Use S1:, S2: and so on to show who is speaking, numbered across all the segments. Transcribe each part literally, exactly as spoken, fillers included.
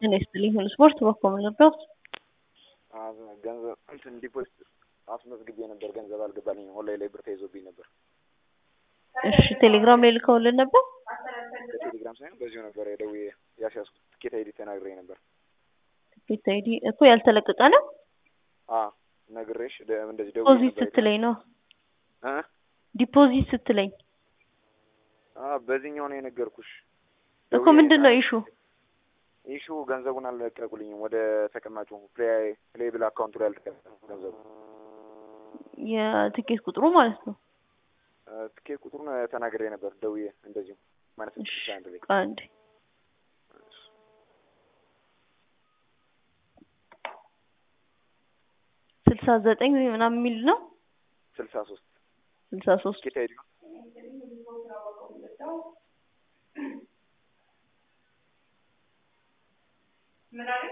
S1: እኔ ስልኝ ሁሉ ስፖርት በኮም ነበር
S2: አዎ ገንዘብ እንትን ዲፖዚት አስመዝግቤ ነበር ገንዘብ አልገባልኝም ኦንላይን ላይ ብር ተይዞብኝ ነበር
S1: እሺ ቴሌግራም ላይ ልከውልን ነበር
S2: በቴሌግራም ሳይሆን በዚሁ ነበር የደውዬ ያስያዝኩት ትኬት አይዲ ተናግሬ ነበር
S1: ትኬት አይዲ እኮ ያልተለቀቀ ነው
S2: አዎ ነግሬሽ እንደዚህ ደውዬ
S1: ዲፖዚት
S2: ነበር
S1: ስትለኝ ነው
S2: እ
S1: ዲፖዚት ስትለኝ
S2: አዎ በዚህኛው ነው የነገርኩሽ
S1: እኮ ምንድነው ኢሹ
S2: ኢሹ ገንዘቡን አልለቀቁልኝም ወደ ተቀማጩ ፕሌይ ፕሌይ ብል አካውንቱ ላይ አልተቀመጠም ገንዘቡ
S1: የትኬት ቁጥሩ ማለት ነው
S2: ትኬት ቁጥሩን ተናግሬ ነበር ደውዬ እንደዚሁ ማለት ነው አንድ ላይ
S1: አንድ ስልሳ ዘጠኝ ምናምን የሚል ነው
S2: ስልሳ ሶስት
S1: ስልሳ ሶስት
S2: ትኬት አይዲ
S3: ምን አለ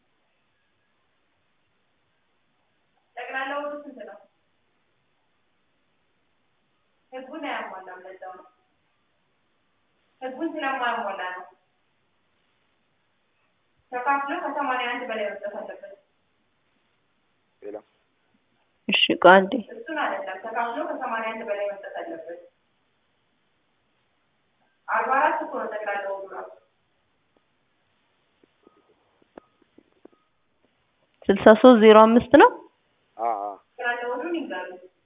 S3: ጠቅላላው ስንት ነው ህጉን ያሟላው ለዛው ነው ህጉን ስለማያሟላ ነው ተካፍሎ ከሰማንያ አንድ በላይ ወጣት አለበት
S2: ሌላ
S1: እሺ ቃንዴ
S3: እሱን አይደለም ተካፍሎ ከሰማንያ አንድ በላይ ወጣት አለበት አርባ አራት እኮ ነው ጠቅላላው ብሏል
S1: ስልሳ ሶስት ዜሮ አምስት ነው
S2: አዎ አዎ
S3: ጠቅላላውን ይንገሩ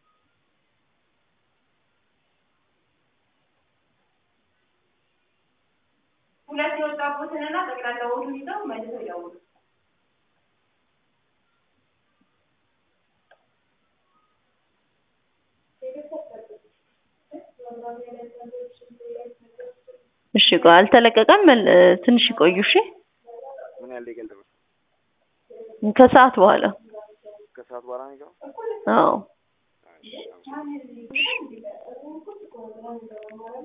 S3: ሁለት የወጣቡትንና ጠቅላላውን ይዘው መልሰው ይደውሉ
S1: እሺ ቆይ አልተለቀቀም ትንሽ ይቆዩ እሺ
S2: ምን ያህል ይገልጣል
S1: ከሰዓት በኋላ
S2: ከሰዓት በኋላ ነው ይገባው
S1: አዎ